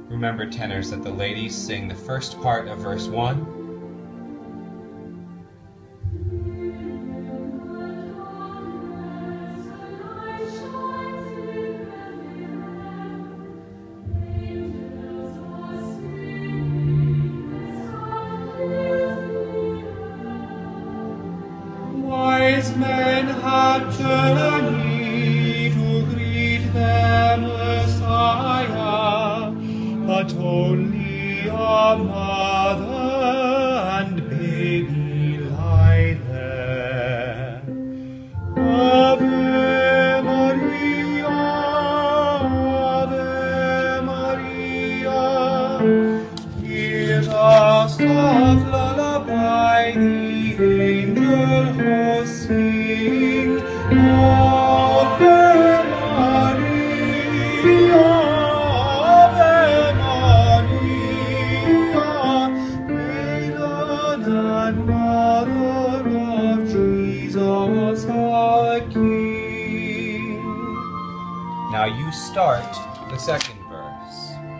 Remember, tenors, that the ladies sing the first part of verse 1. Wise men have journeyed to greet their Messiah, but only a mother and baby lie there. Ave Maria, Ave Maria, hear the soft lullaby the angel hosts sing. Ave Maria, Ave Maria, maiden and mother of Jesus our King. Now you start the second verse.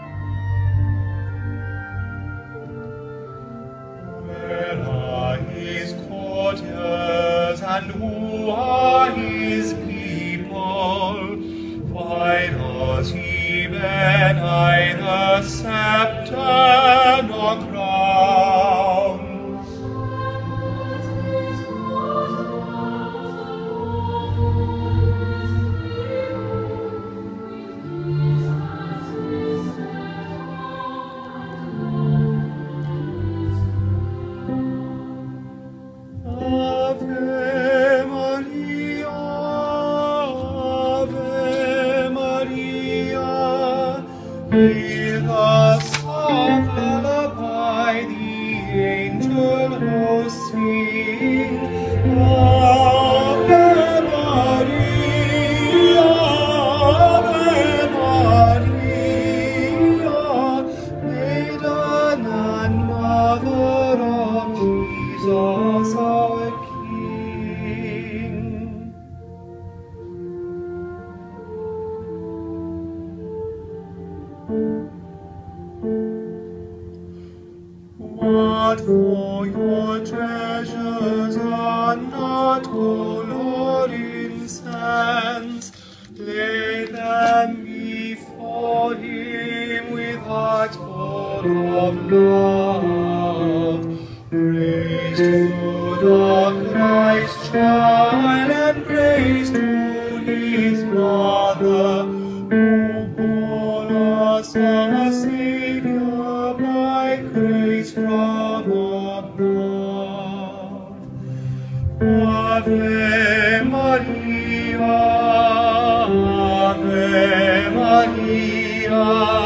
Where are his courtiers and who are his people? Why does he bear neither scepter nor crown? Ave Maria, Ave Maria, hear the soft lullaby the angel hosts sing. Ave Maria, Ave Maria, maiden and mother of Jesus our King. What for your treasures are not, O Lord, incense? Lay them before him with hearts full of love. Praise to the Christ child and praise to his mother, who bore us a Savior by grace from above. Ave Maria, Ave Maria,